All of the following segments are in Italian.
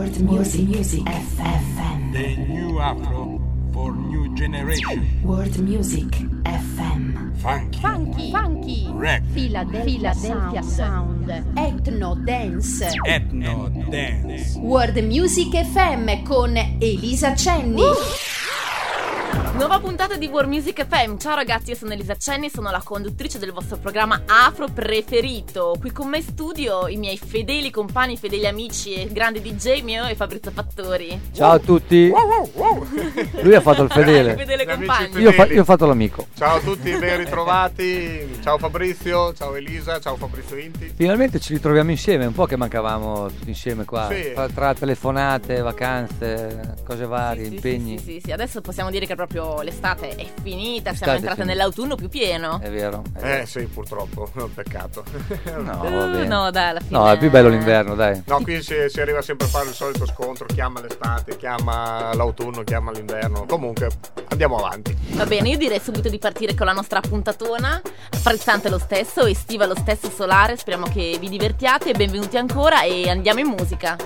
World Music FM. The new Afro for new generation. World Music FM. Funky. Rap. Philadelphia Sound. Ethno Dance. World Music FM con Elisa Cenni. Nuova puntata di World Music FM. Ciao ragazzi, io sono Elisa Cenni, sono la conduttrice del vostro programma afro preferito. Qui con me in studio i miei fedeli compagni, fedeli amici e grandi DJ mio e Fabrizio Fattori. Ciao a tutti. Lui ha fatto il fedele. Fedele compagno. Io ho fatto l'amico. Ciao a tutti, ben ritrovati. Ciao Fabrizio, ciao Elisa, ciao Fabrizio Inti. Finalmente ci ritroviamo insieme, un po' che mancavamo tutti insieme qua. Sì. Tra telefonate, vacanze, cose varie, impegni. Sì, adesso possiamo dire che proprio l'estate è finita, siamo L'estate entrate è nell'autunno più pieno. È vero. Sì, purtroppo, peccato. No, va bene. No, dai, alla fine. No, è più bello l'inverno, dai. No, qui si arriva sempre a fare il solito scontro, chiama l'estate, chiama l'autunno, chiama l'inverno. Comunque, andiamo avanti. Va bene, io direi subito di partire con la nostra puntatona, frizzante lo stesso, estiva lo stesso, solare. Speriamo che vi divertiate, benvenuti ancora e andiamo in musica.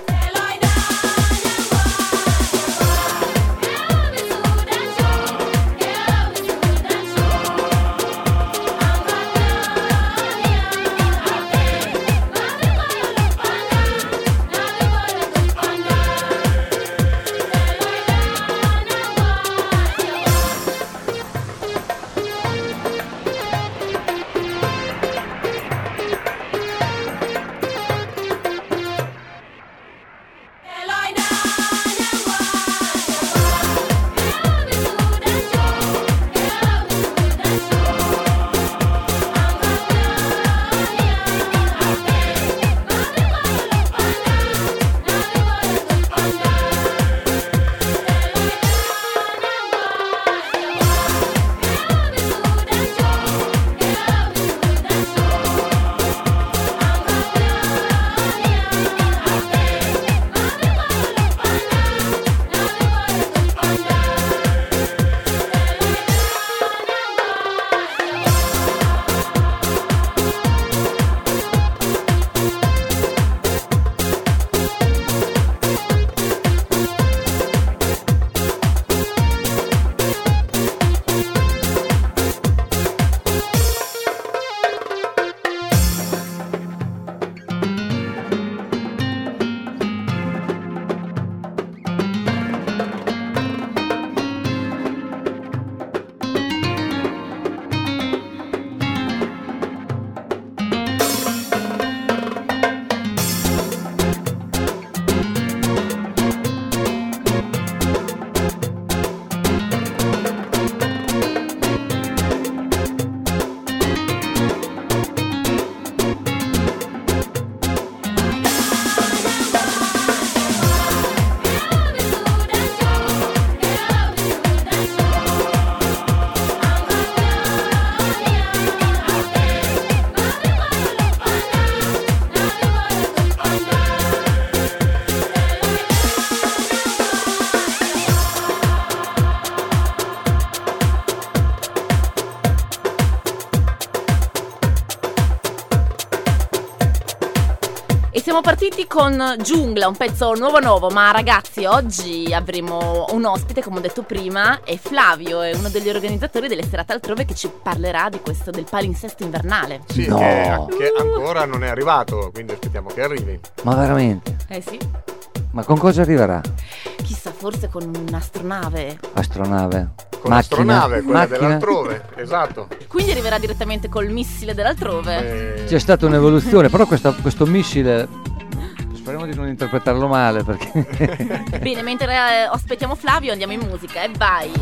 Siamo partiti con Giungla, un pezzo nuovo, ma ragazzi oggi avremo un ospite, come ho detto prima, è Flavio, è uno degli organizzatori delle serate altrove che ci parlerà di questo, del palinsesto invernale. Sì, No. che ancora non è arrivato, quindi aspettiamo che arrivi. Ma veramente? Sì. Ma con cosa arriverà? Chissà, forse con un'astronave. Astronave? Con Macchina? l'astronave, quella Macchina? dell'altrove, esatto. Quindi arriverà direttamente col missile dell'altrove. C'è stata un'evoluzione, però questo missile, speriamo di non interpretarlo male, perché Bene, mentre aspettiamo Flavio andiamo in musica e vai.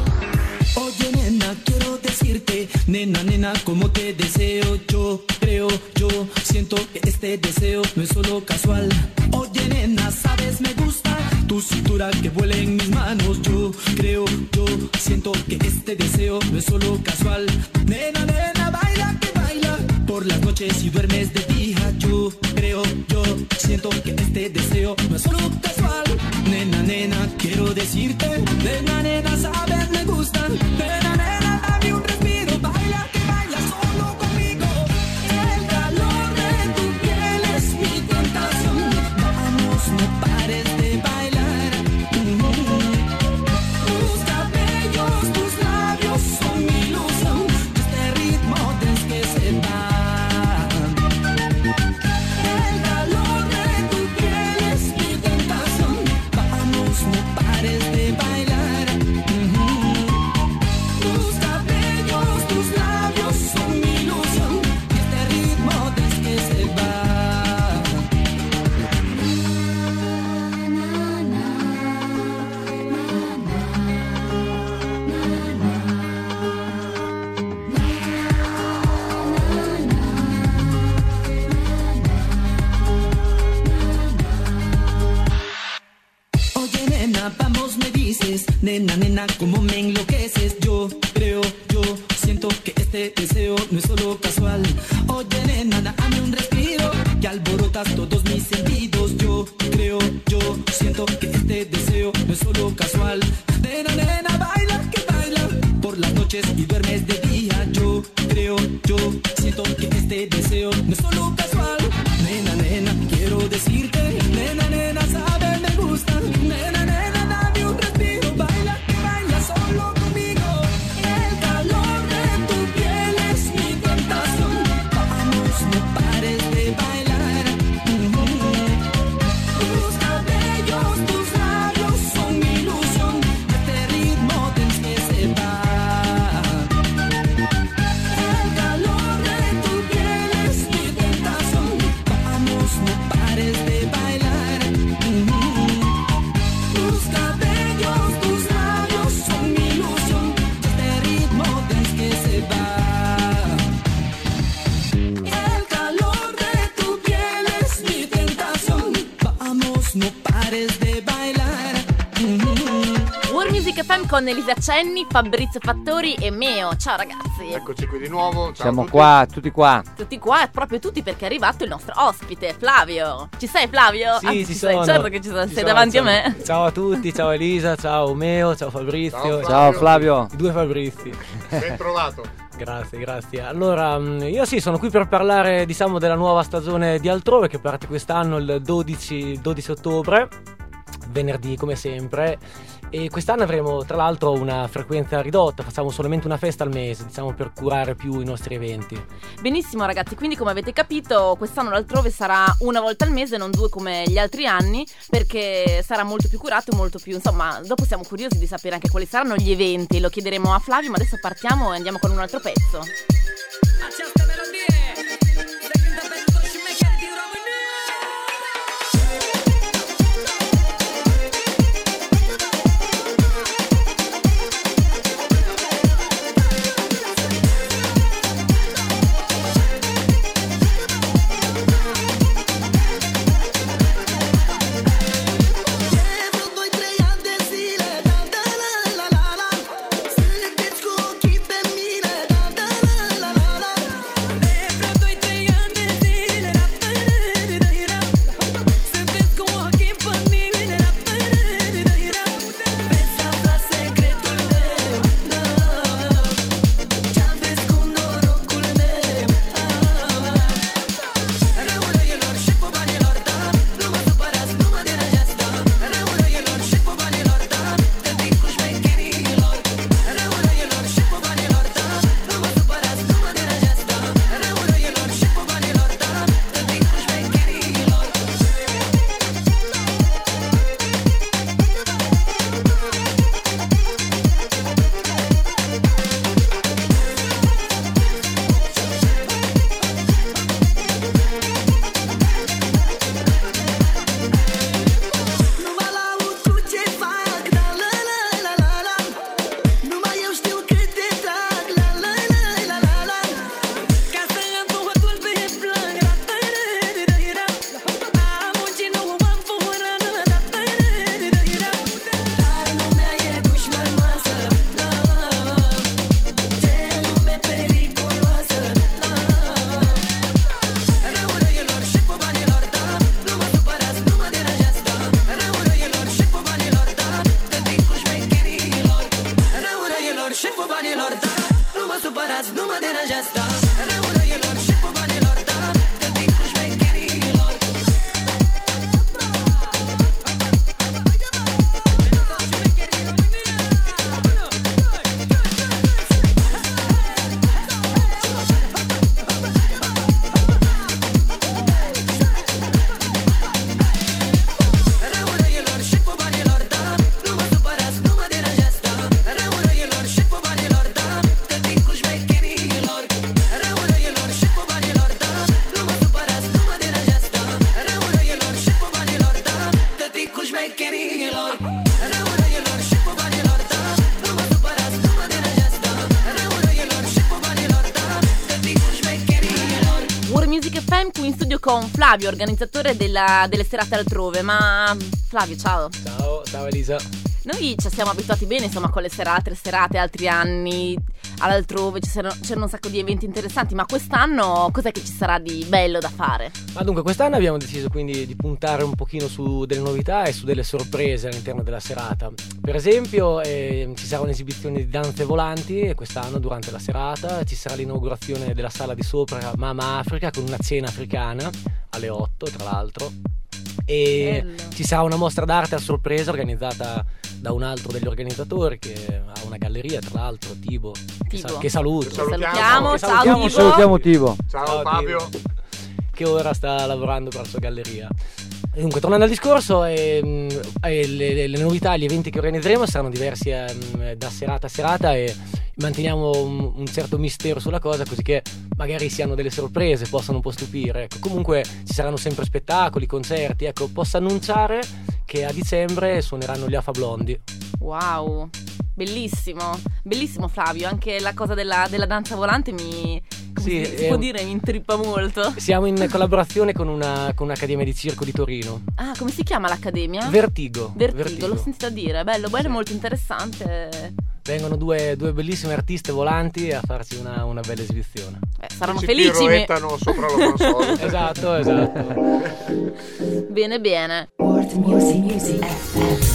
Oye nena, quiero decirte, nena, como te deseo, yo creo, yo siento que este deseo no es solo casual. Oye nena, sabes me gusta tu cintura que vuela en mis manos, yo creo, yo siento que este deseo no es solo casual. Nena, baila que baila por las noches y duermes de día, yo creo, yo siento que este deseo no es solo casual. Nena, quiero decirte, nena, sabes me gustan. Nena, dame un respiro, baila que baila solo conmigo. El calor de tu piel es mi tentación. Vamos, no pares de bailar. Nena, nena, como me enloqueces. Yo creo, yo siento que este deseo no es solo casual. Oye, nena, dame un respiro que alborotas todos mis sentidos. Yo creo, yo siento que este deseo no es solo casual. Nena, nena, baila, que baila por las noches y duermes de día. Yo creo, yo siento que este deseo no es solo casual. Nena, nena, quiero decirte, nena, nena, sabes, me gusta. Nena, nena, dame un respiro, baila, baila solo conmigo. El calor de tu piel es mi tentación. Vamos, no pares de bailar. Tus cabellos, tus labios son mi ilusión. Este ritmo tienes que se va. El calor de tu piel es mi tentación. Vamos, no pares de bailar. Tus cabellos, tus labios son mi ilusión. Este ritmo tienes que se va. El calor de tu piel es mi tentación. Vamos, no pares de bailar. World Music FM con Elisa Cenni, Fabrizio Fattori e Meo. Ciao ragazzi. Eccoci qui di nuovo. Ciao Siamo a tutti. qua, tutti qua. Tutti qua, proprio tutti, perché è arrivato il nostro ospite, Flavio. Ci sei, Flavio? Sì, Anzi, ci sei, sono. certo che ci sono, Ci sei sono, davanti ciao. a me. Ciao a tutti, ciao Elisa, ciao Meo, ciao Fabrizio. Ciao, Ciao Flavio. I due Fabrizi. Ben trovato. Grazie, grazie. Allora, io sì, sono qui per parlare, diciamo, della nuova stagione di Altrove che parte quest'anno il 12 ottobre, venerdì come sempre. E quest'anno avremo tra l'altro una frequenza ridotta, facciamo solamente una festa al mese, diciamo, per curare più i nostri eventi. Benissimo ragazzi, quindi come avete capito quest'anno l'Altrove sarà una volta al mese, non due come gli altri anni, perché sarà molto più curato, molto più, insomma, dopo siamo curiosi di sapere anche quali saranno gli eventi, lo chiederemo a Flavio, ma adesso partiamo e andiamo con un altro pezzo. Con Flavio, organizzatore delle serate Altrove. Ma Flavio, ciao. Ciao Elisa. Noi ci siamo abituati bene, insomma, con le serate, altri anni altrove c'erano un sacco di eventi interessanti, ma quest'anno cos'è che ci sarà di bello da fare? Ma dunque quest'anno abbiamo deciso quindi di puntare un pochino su delle novità e su delle sorprese all'interno della serata. Per esempio ci sarà un'esibizione di danze volanti e quest'anno durante la serata ci sarà l'inaugurazione della sala di sopra Mama Africa con una cena africana alle 8 tra l'altro. E bello. Ci sarà una mostra d'arte a sorpresa organizzata da un altro degli organizzatori che ha una galleria, tra l'altro, Tibo. Che saluto. Salutiamo. Ciao Tibo. Salutiamo Tibo. Ciao Fabio. Tibo, che ora sta lavorando per la sua galleria. E dunque, tornando al discorso, le novità, gli eventi che organizzeremo saranno diversi da serata a serata e manteniamo un certo mistero sulla cosa, così che magari si hanno delle sorprese, possano un po' stupire. Ecco, comunque ci saranno sempre spettacoli, concerti. Ecco, posso annunciare che a dicembre suoneranno gli Alpha Blondy. Wow, bellissimo Flavio, anche la cosa della danza volante si può dire, mi intrippa molto. Siamo in collaborazione con un'accademia di circo di Torino. Ah, come si chiama l'accademia? Vertigo. L'ho sentita dire, bello, sì. Molto interessante. Vengono due bellissime artiste volanti a farci una bella esibizione. Saranno felici. Si piroettano sopra la console. Esatto. Bene. World Music FM.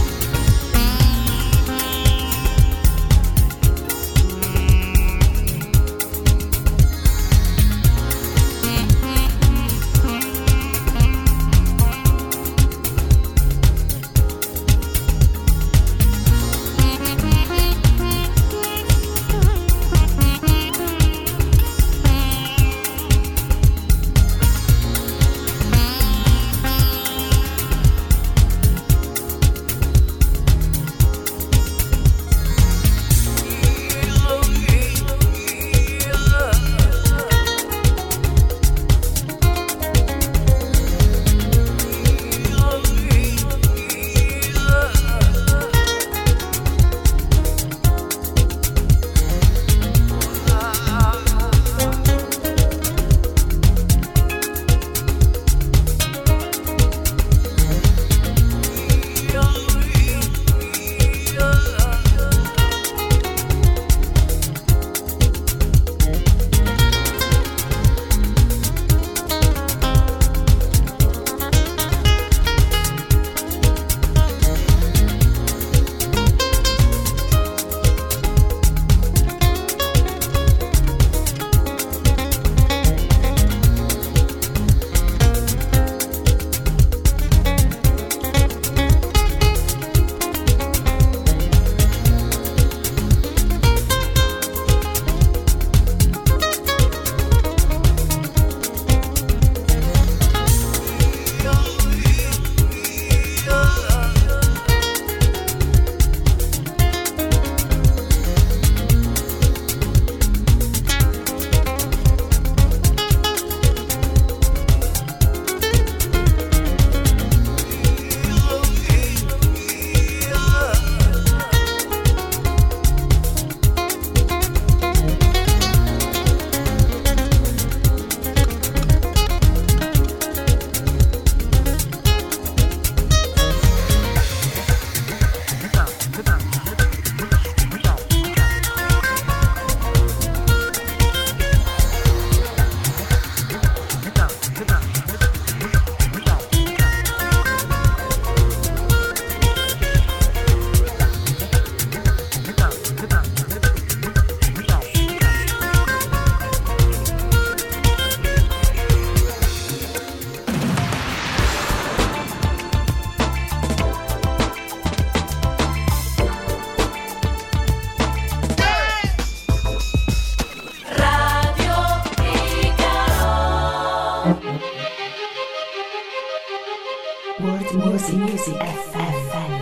World Music FM.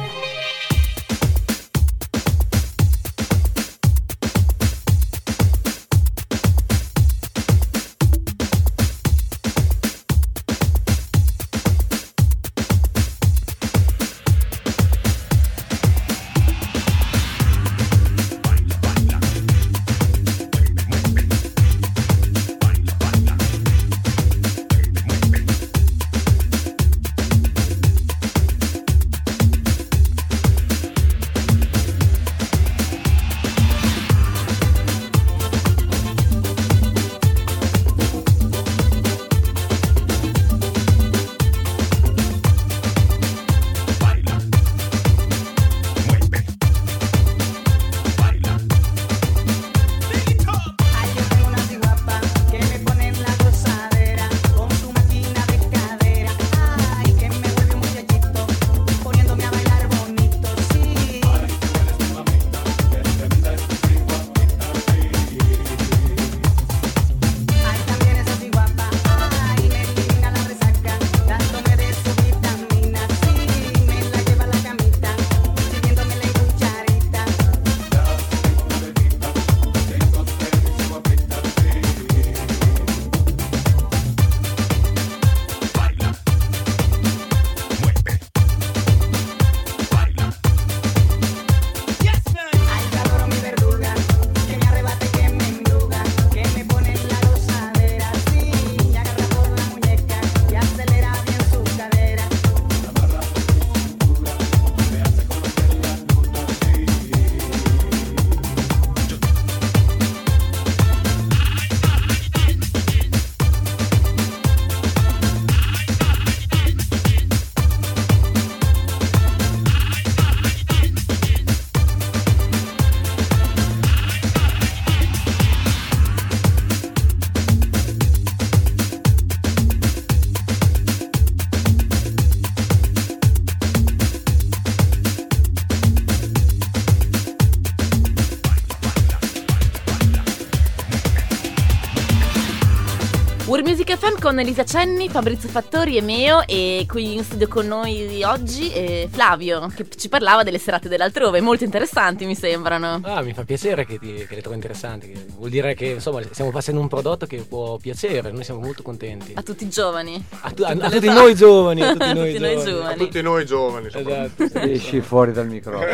World Music FM con Elisa Cenni, Fabrizio Fattori e Meo, e qui in studio con noi oggi Flavio, che ci parlava delle serate dell'altrove, molto interessanti mi sembrano. Mi fa piacere che le trovo interessanti, che vuol dire che insomma stiamo facendo un prodotto che può piacere, noi siamo molto contenti. A tutti i giovani. A tutti noi giovani. A tutti noi giovani. A tutti noi giovani. Esatto. Esci fuori dal microfono.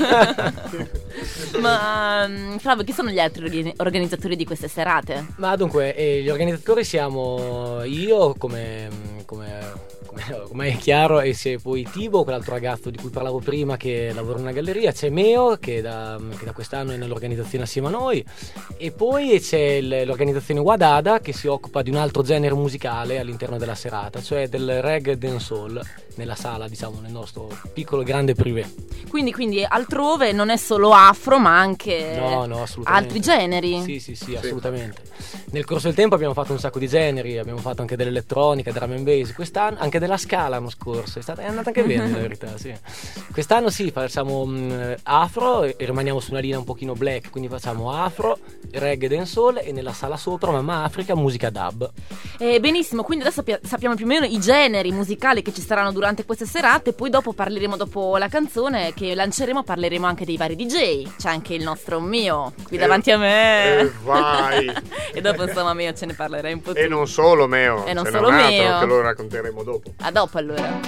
Ma Flavio, chi sono gli altri organizzatori di queste serate? Ma dunque, gli organizzatori siamo io come è chiaro, e c'è poi Tibo, quell'altro ragazzo di cui parlavo prima che lavora in una galleria, c'è Meo che da quest'anno è nell'organizzazione assieme a noi, e poi c'è l'organizzazione Wadada che si occupa di un altro genere musicale all'interno della serata, cioè del reggae dancehall nella sala, diciamo, nel nostro piccolo grande privé. Quindi altrove non è solo afro ma anche altri generi. Sì, assolutamente. Nel corso del tempo abbiamo fatto un sacco di generi, abbiamo fatto anche dell'elettronica, drum and bass, quest'anno anche della scala l'anno scorso, è andata anche bene la verità, sì. Quest'anno sì, facciamo afro e rimaniamo su una linea un pochino black, quindi facciamo afro, reggae dancehall e nella sala sopra Mamma Africa musica dub. Benissimo, quindi adesso sappiamo più o meno i generi musicali che ci saranno durante queste serate, poi dopo dopo la canzone che lanceremo parleremo anche dei vari DJ. C'è anche il nostro Meo qui davanti a me. Vai! E dopo insomma Meo ce ne parlerai un po' tu. E non solo Meo. E non ce solo n'è un Meo. altro che lo racconteremo dopo. A dopo allora.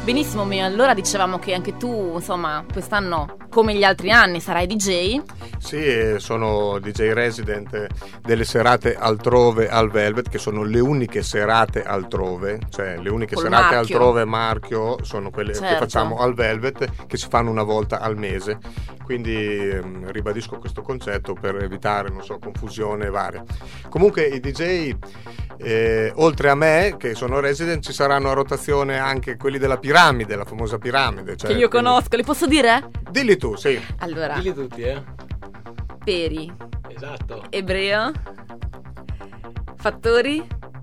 Benissimo, Meo, allora dicevamo che anche tu, insomma, quest'anno, come gli altri anni, sarai DJ. Sì, sono DJ resident delle serate altrove al Velvet, che sono le uniche serate altrove, cioè le uniche Col serate marchio. altrove marchio sono quelle che Certo. facciamo al Velvet, che si fanno una volta al mese. Quindi ribadisco questo concetto per evitare, non so, confusione varia. Comunque i DJ, oltre a me, che sono resident, ci saranno a rotazione anche quelli della piramide, la famosa piramide. Cioè, Che io conosco, li posso dire? Dilli tu, sì. Allora, Dilli tutti, Peri, Esatto. Ebreo, Fattori.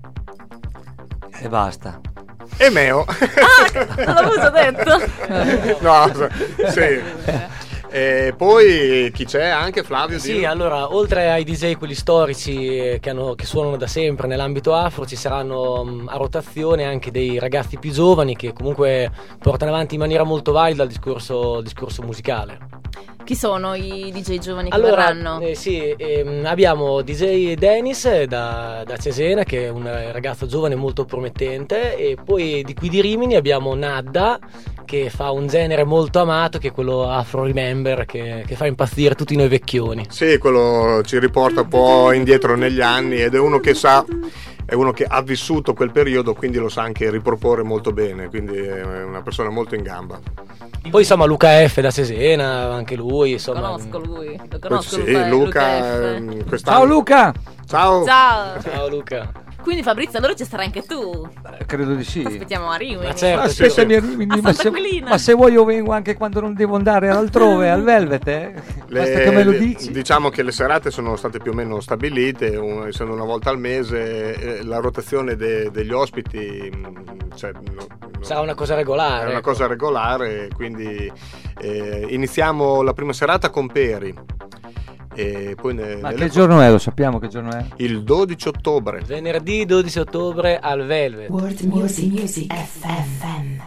E basta. E Meo. Non l'avevo già detto. No, sì. E poi chi c'è? Anche Flavio? Sì, dillo. allora, oltre ai DJ quelli storici che suonano da sempre nell'ambito afro, ci saranno a rotazione anche dei ragazzi più giovani che comunque portano avanti in maniera molto valida il discorso musicale. Chi sono i DJ giovani che Allora, verranno? abbiamo DJ Dennis da Cesena, che è un ragazzo giovane molto promettente, e poi di qui di Rimini abbiamo Nadda, che fa un genere molto amato, che è quello Afro Remember, che fa impazzire tutti noi vecchioni. Sì, quello ci riporta un po' indietro negli anni ed è uno che sa, è uno che ha vissuto quel periodo, quindi lo sa anche riproporre molto bene, quindi è una persona molto in gamba. Poi insomma Luca F da Cesena, anche lui, insomma. Conosco lui, lo conosco. Sì, Luca F. quest'anno. Ciao Luca! Ciao. Ciao. Ciao Luca. Quindi Fabrizio, allora ci sarai anche tu. Credo di sì. Aspettiamo a Rimini. Ma certo, Aspettami sì. a Rimini, A ma Sant'Aquilina. ma se vuoi io vengo anche quando non devo andare altrove, al Velvet, eh? Basta che me lo dici. Diciamo che le serate sono state più o meno stabilite, essendo una volta al mese, la rotazione degli ospiti cioè, sarà una cosa regolare. è una ecco. cosa regolare, quindi iniziamo la prima serata con Peri. E poi Ma che giorno è? Lo sappiamo che giorno è? Il 12 ottobre. Venerdì 12 ottobre al Velvet. World Music FM.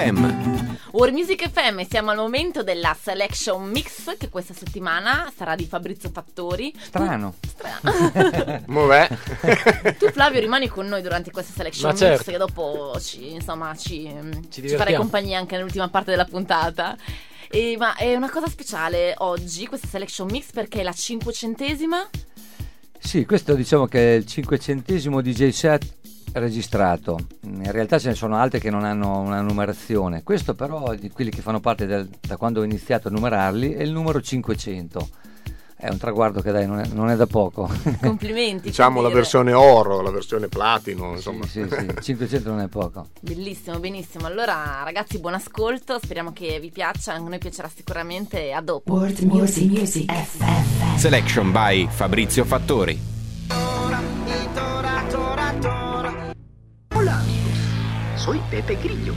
FM. World Music FM, siamo al momento della Selection Mix, che questa settimana sarà di Fabrizio Fattori. Strano. Tu Flavio rimani con noi durante questa Selection Mix, certo, che dopo ci divertiamo. farai compagnia anche nell'ultima parte della puntata. Ma è una cosa speciale oggi questa Selection Mix perché è la 500esima. Sì, questo diciamo che è il 500esimo DJ set registrato. In realtà ce ne sono altri che non hanno una numerazione. Questo però, di quelli che fanno parte da quando ho iniziato a numerarli, è il numero 500. È un traguardo che dai, non è da poco. Complimenti. Diciamo la versione oro, la versione platino, insomma. Sì, 500 non è poco. Bellissimo, benissimo. Allora ragazzi, buon ascolto, speriamo che vi piaccia, a noi piacerà sicuramente. A dopo. World Music FM. Selection by Fabrizio Fattori. Hola amigos, soy Pepe Grillo.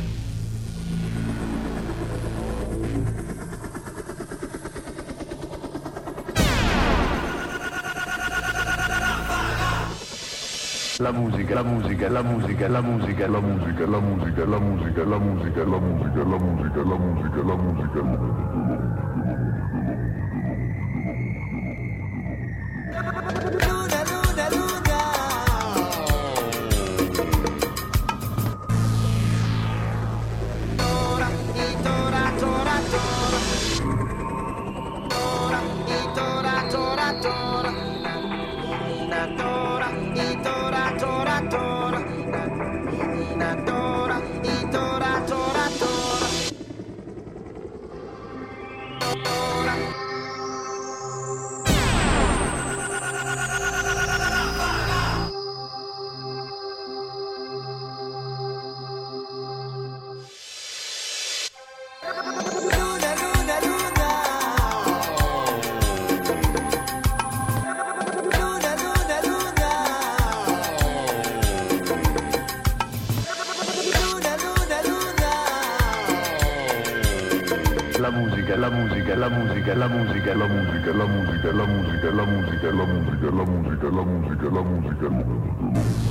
La musica, la musica, la musica, la musica, la musica, la musica, la musica, la musica, la musica, la musica, la musica, la musica. La musica, la musica, la musica, la musica, la musica, la musica, la musica, la musica, la musica, la musica, la musica, la musica.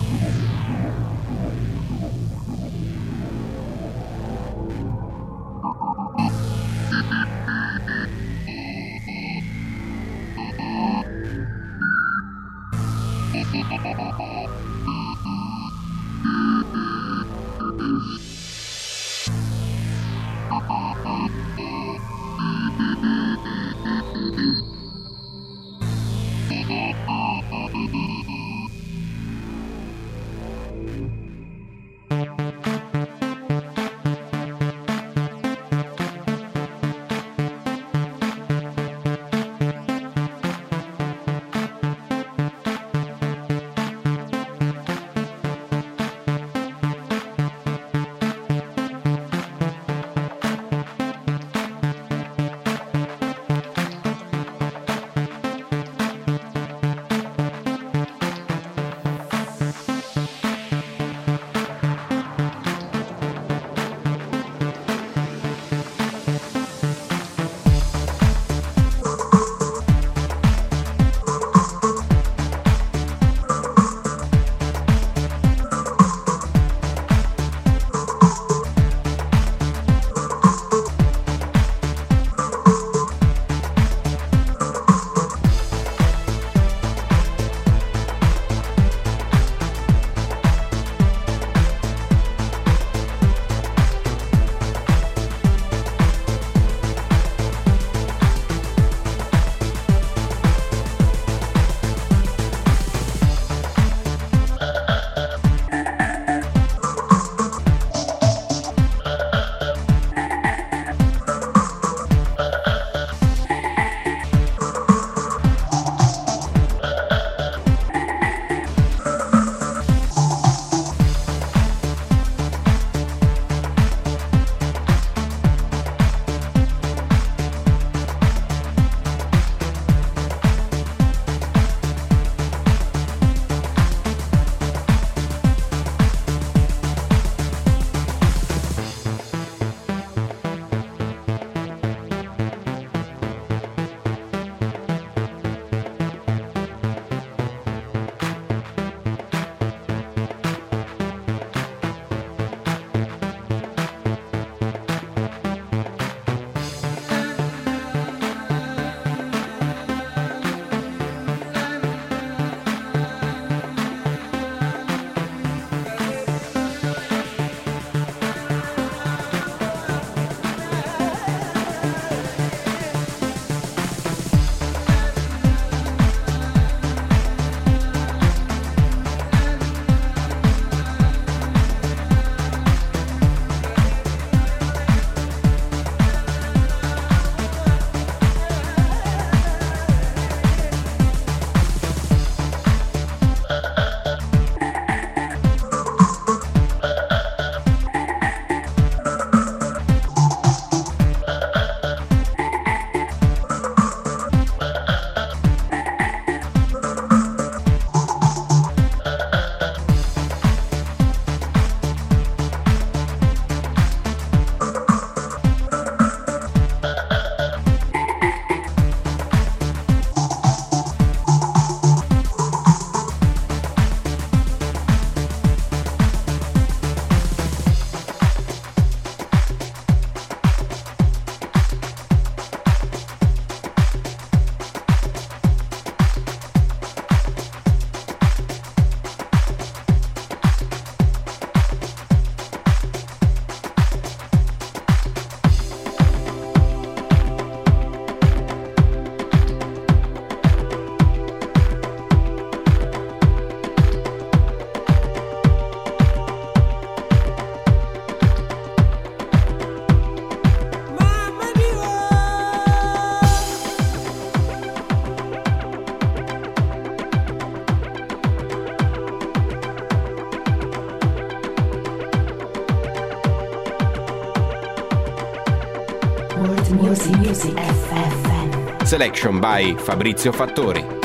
Selection by Fabrizio Fattori.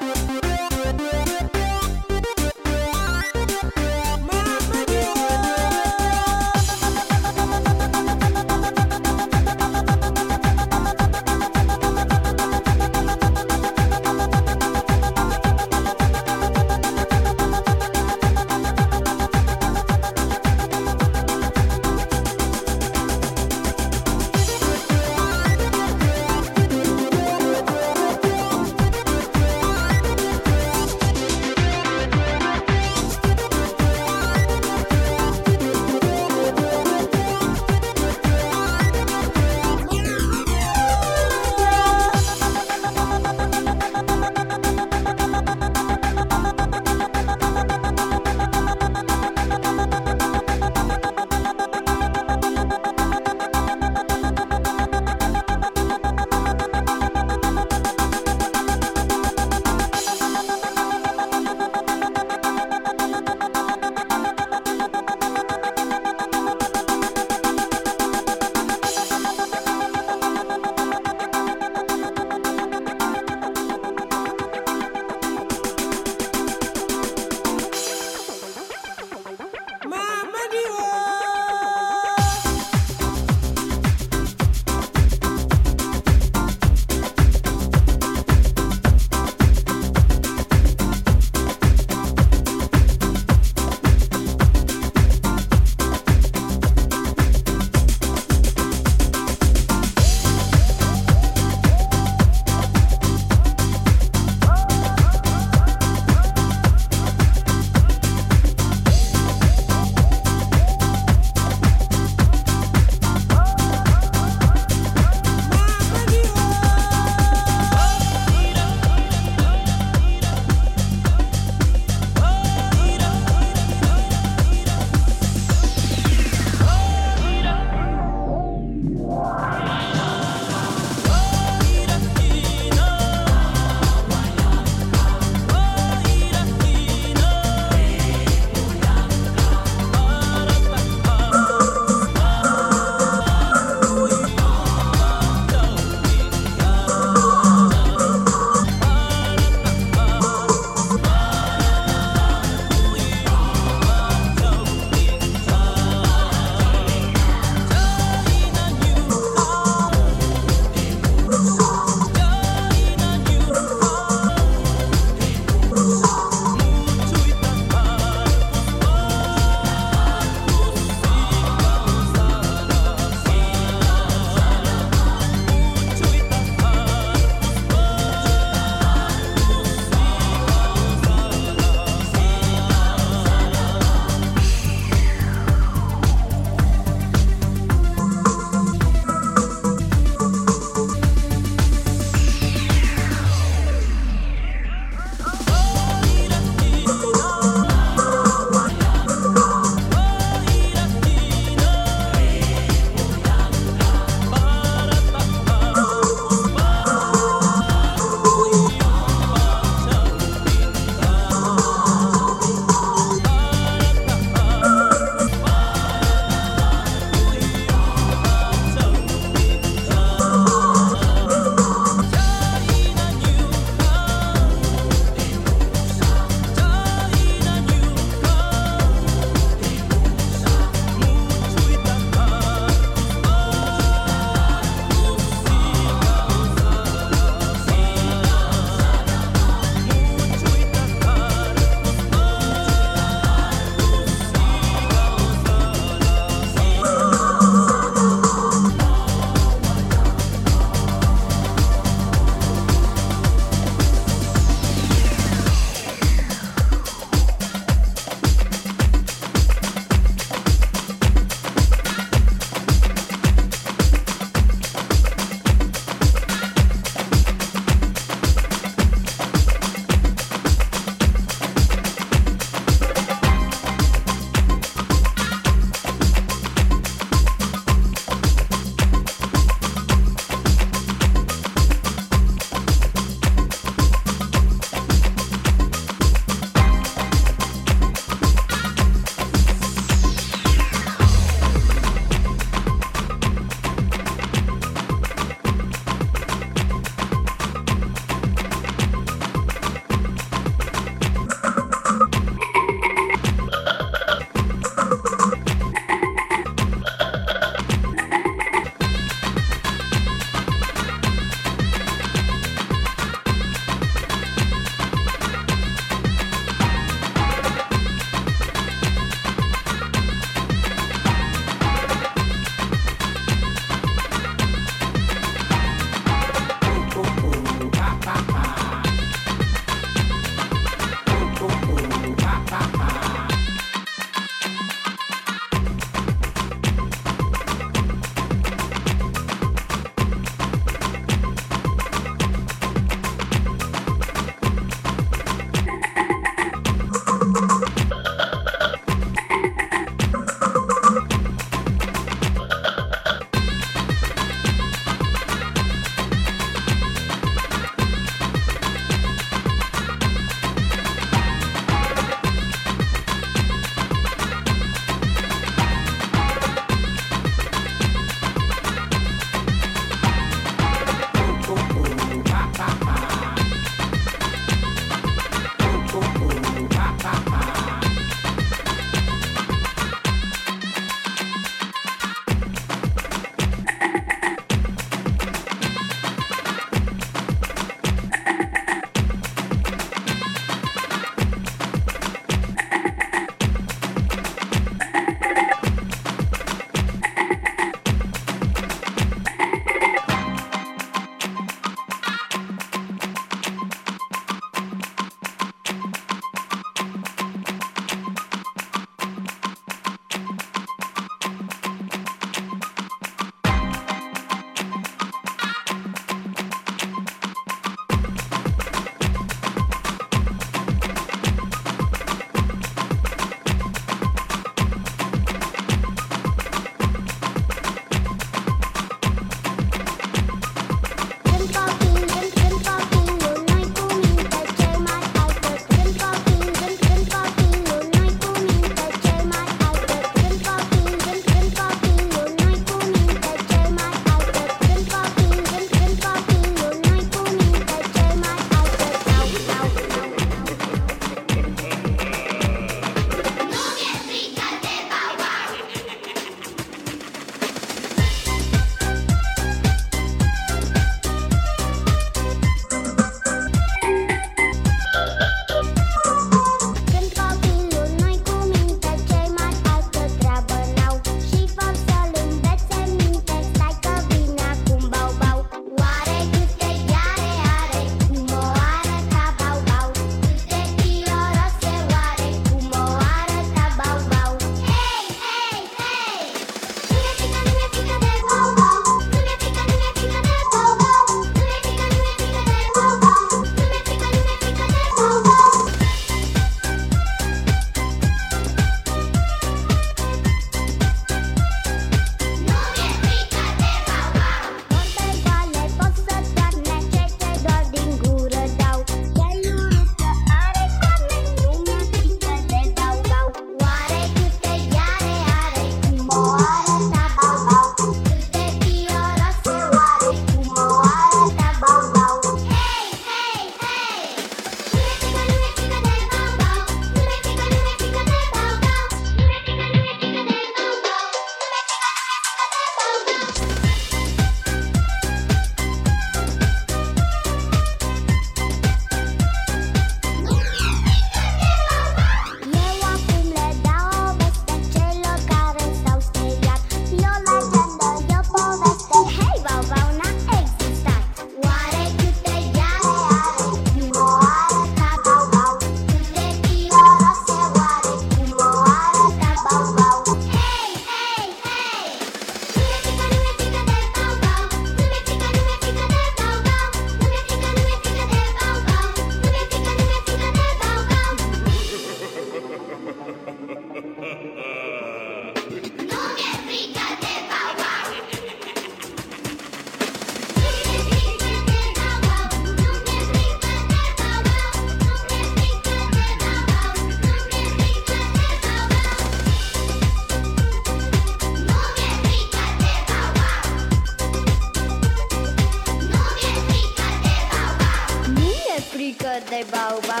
Dei bau bau.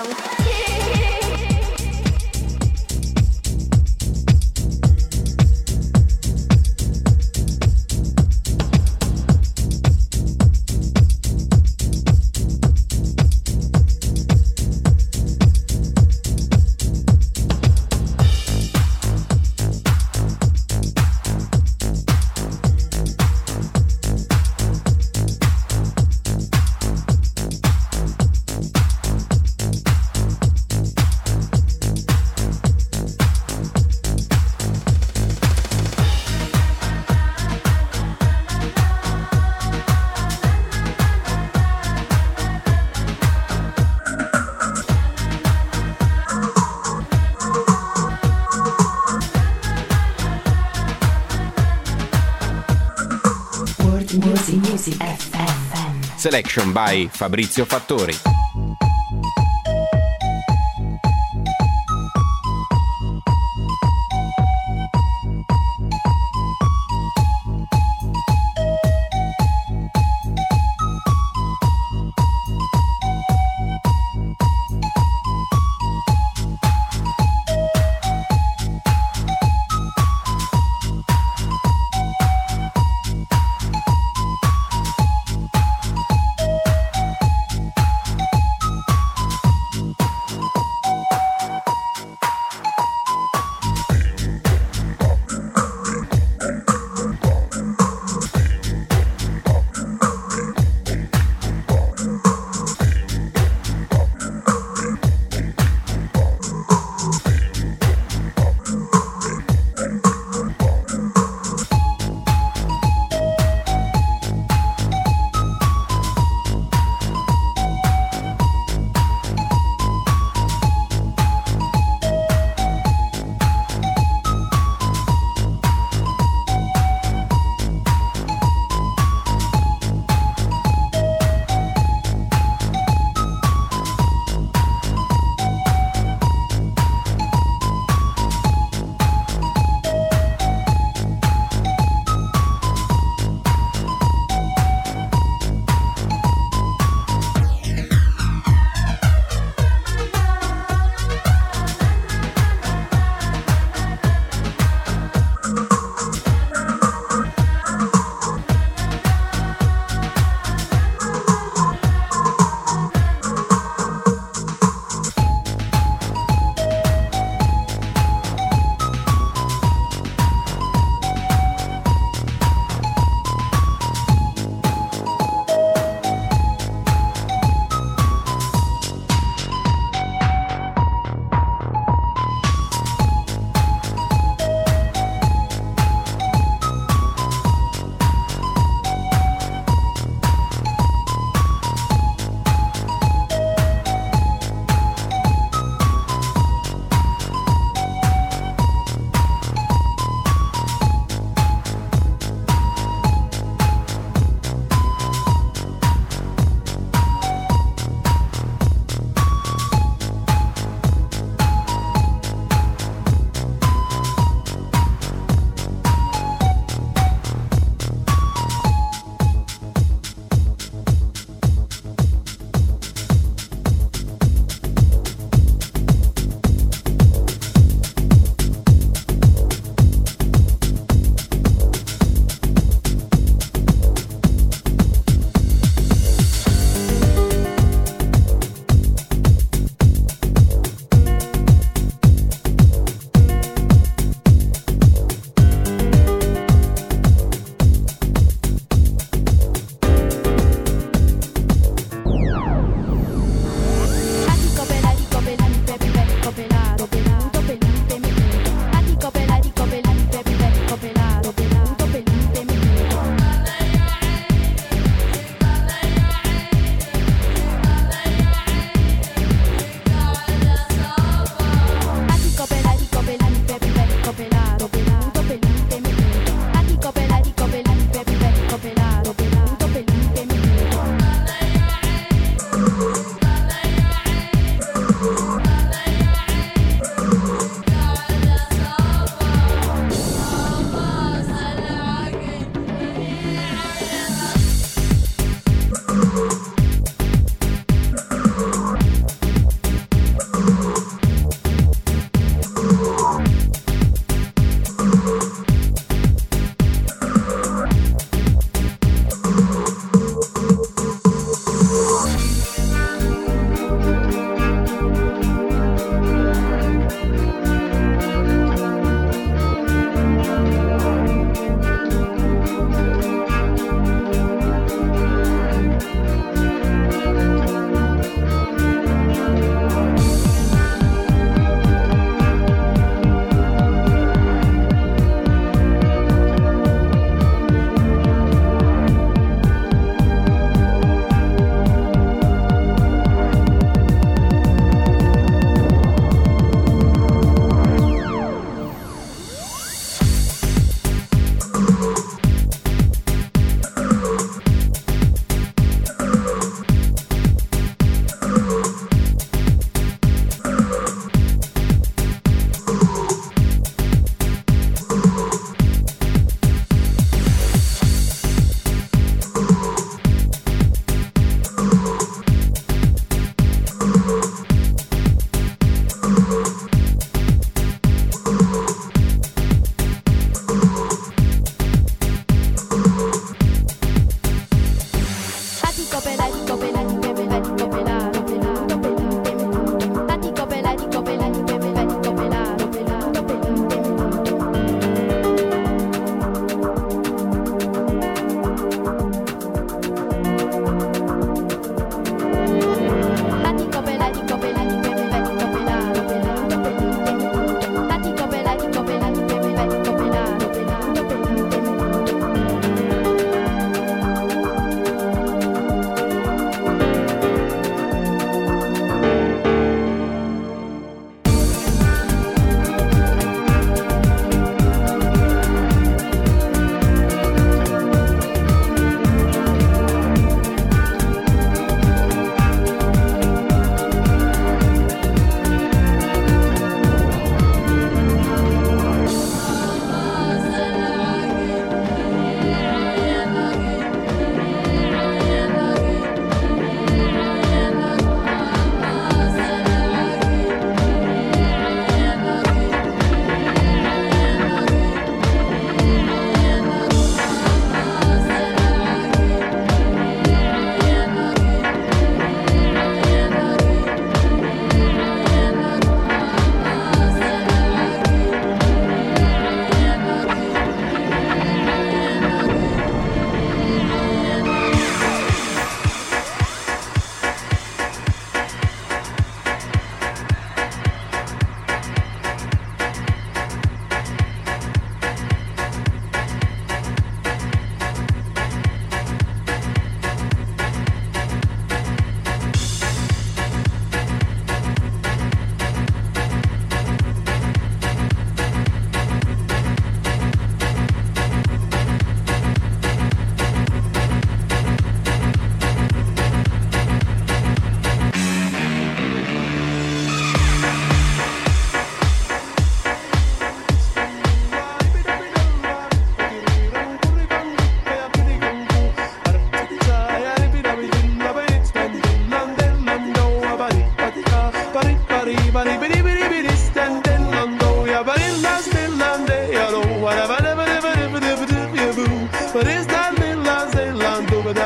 Music FM. Selection by Fabrizio Fattori.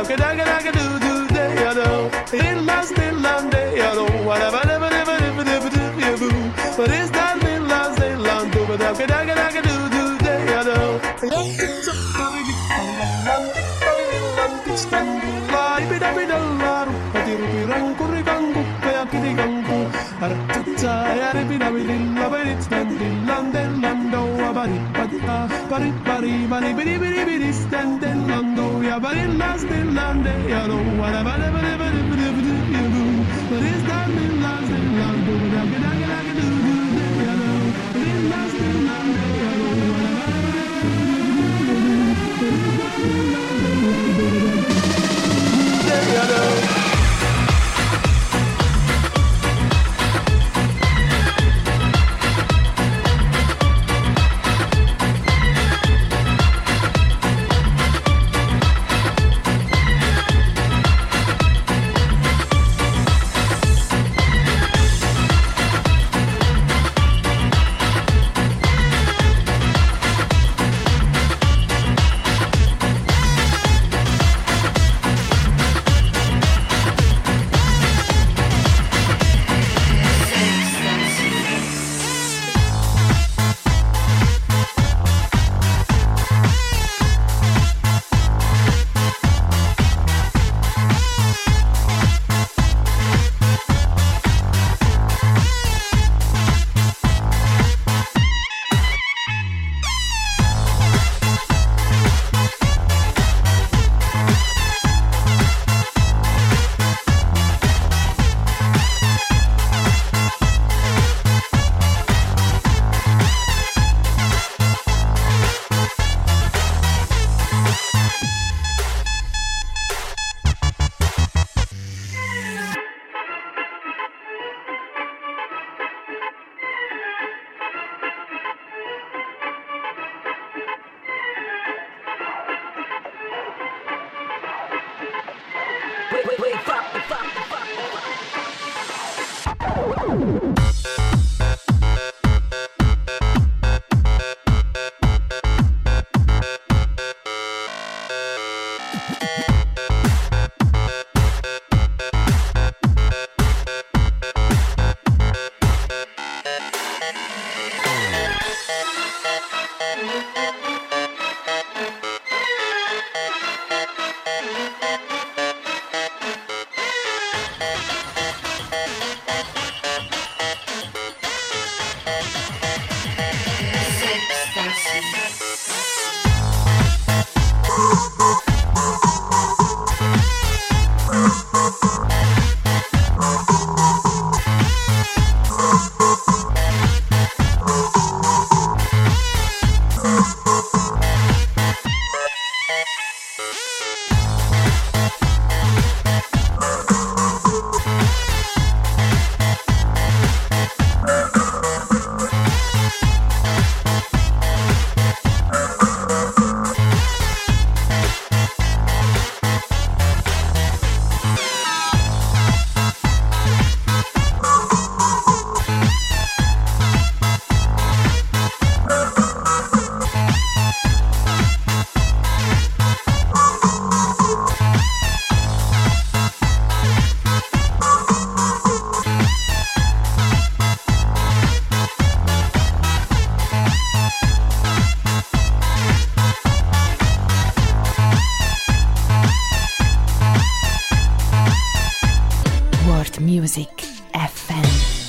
Music FM.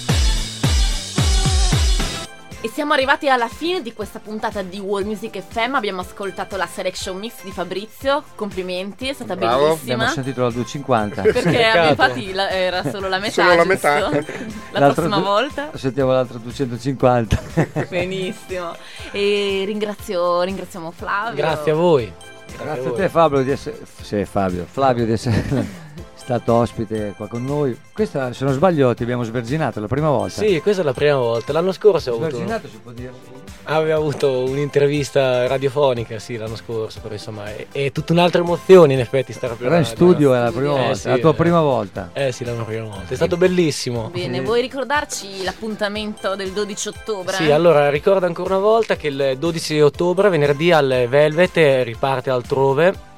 E siamo arrivati alla fine di questa puntata di World Music FM. Abbiamo ascoltato la selection mix di Fabrizio. Complimenti, è stata bellissima. Abbiamo sentito la 250. Perché infatti era solo la metà. Solo la metà. La prossima volta sentiamo l'altra 250. Benissimo. E ringraziamo Flavio. Grazie a voi. Grazie a te Fabio di essere Flavio di essere stato ospite qua con noi. Questa, se non sbaglio, ti abbiamo sverginato la prima volta. Sì, questa è la prima volta. L'anno scorso sverginato si può dire. Avevo avuto un'intervista radiofonica, sì, l'anno scorso, però insomma è tutta un'altra emozione in effetti stare però in studio è la prima volta, sì, la tua prima volta. Sì, la mia prima volta. È stato bellissimo. Bene, vuoi ricordarci l'appuntamento del 12 ottobre? Sì, allora ricordo ancora una volta che il 12 ottobre, venerdì, al Velvet riparte Altrove.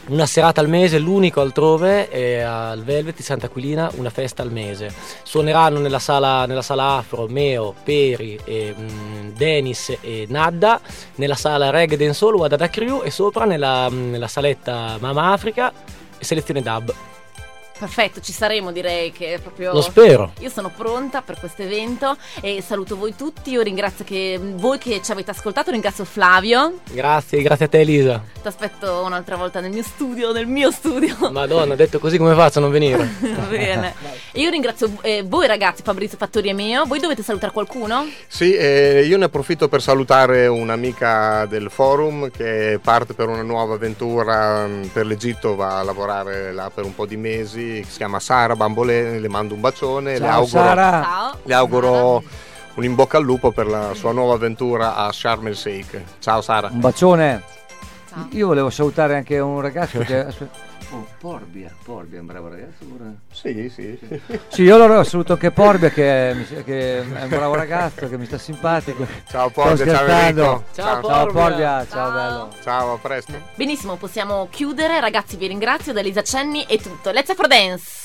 una serata al mese, l'unico altrove, è al Velvet di Sant'Aquilina, una festa al mese. Suoneranno nella sala Afro Meo, Peri, Denis e Nadda, nella sala Reggae Dancehall Wadada Crew e sopra nella saletta Mama Africa e Selezione Dub. Perfetto, ci saremo, direi che è proprio... Lo spero. Io sono pronta per questo evento e saluto voi tutti. Io ringrazio voi che ci avete ascoltato, ringrazio Flavio. Grazie a te Elisa. Ti aspetto un'altra volta nel mio studio. Madonna, detto così come faccio a non venire? Bene. E io ringrazio voi ragazzi, Fabrizio Fattori e Meo. Voi dovete salutare qualcuno? Sì, io ne approfitto per salutare un'amica del forum che parte per una nuova avventura per l'Egitto, va a lavorare là per un po' di mesi. Si chiama Sara Bambolè, le mando un bacione. Ciao, Sara. Ciao. Le auguro un in bocca al lupo per la sua nuova avventura a Sharm el Sheikh. Ciao Sara. Un bacione. Ciao. Io volevo salutare anche un ragazzo che... Porbia è un bravo ragazzo pure. Sì. Sì, io allora saluto anche Porbia che è un bravo ragazzo, che mi sta simpatico. Ciao Porbia, ciao Enrico. Ciao Porbia, ciao bello. Ciao, a presto. Benissimo, possiamo chiudere. Ragazzi, vi ringrazio. Da Elisa Cenni è tutto. Let's Afro Dance.